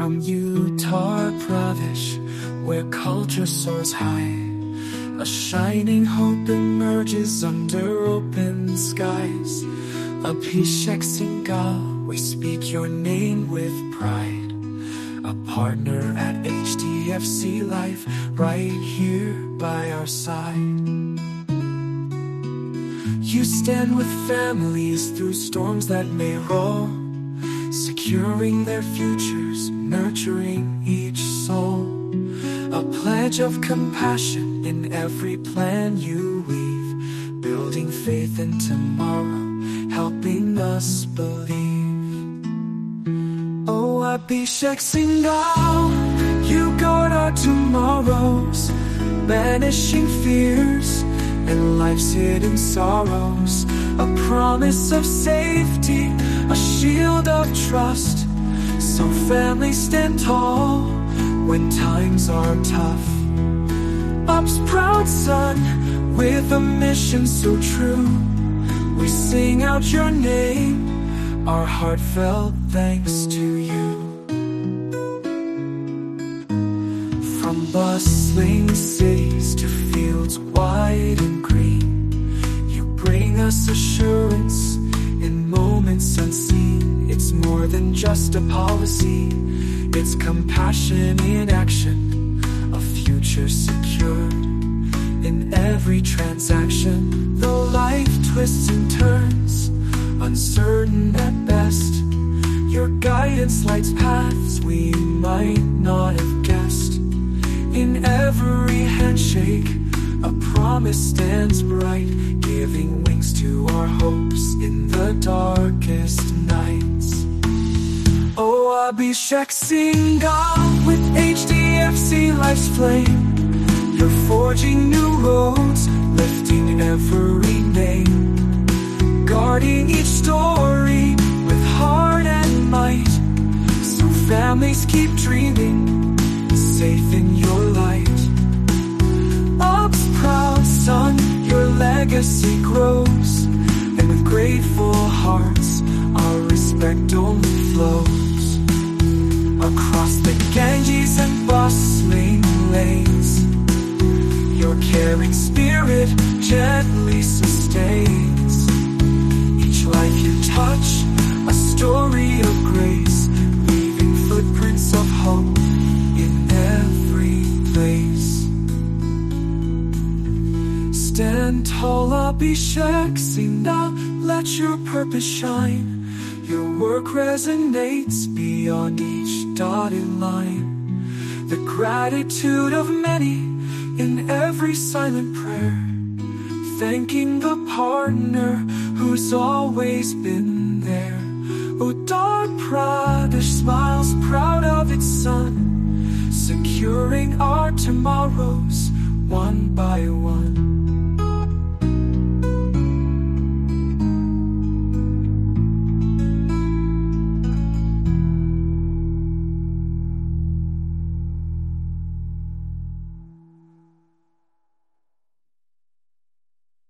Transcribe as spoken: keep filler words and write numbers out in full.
From Uttar Pradesh, where culture soars high, a shining hope emerges under open skies. Abhishek Singhal, we speak your name with pride. A partner at H D F C Life, right here by our side. You stand with families through storms that may roll, securing their futures, nurturing each soul. A pledge of compassion in every plan you weave, building faith in tomorrow, helping us believe. Oh, Abhishek Singhal, you guard our tomorrows, banishing fears and life's hidden sorrows. A promise of safety, a shield of trust, so families stand tall when times are tough. Up's proud son, with a mission so true, we sing out your name, our heartfelt thanks to you. From bustling cities to fields wide and green, you bring us assurance in moments unseen. It's more than just a policy, it's compassion in action, a future secured. In every transaction, though life twists and turns, uncertain at best, your guidance lights paths we might not have guessed. In every handshake, a promise stands bright, giving wings to our hopes in the darkest nights. Oh, Abhishek Singhal, with H D F C Life's flame, you're forging new roads, lifting every name, guarding each story with heart and might, so families keep dreaming, safe in your light. Up's proud son, your legacy grows, and with grateful hearts, our respect only flows. Across the Ganges and bustling lanes, your caring spirit gently sustains. Each life you touch, a story of grace, leaving footprints of hope in every place. Stand tall, Abhishek Singhal, let your purpose shine. Your work resonates beyond each dotted line. The gratitude of many in every silent prayer, thanking the partner who's always been there. Uttar Pradesh smiles proud of its son, securing our tomorrows one by one.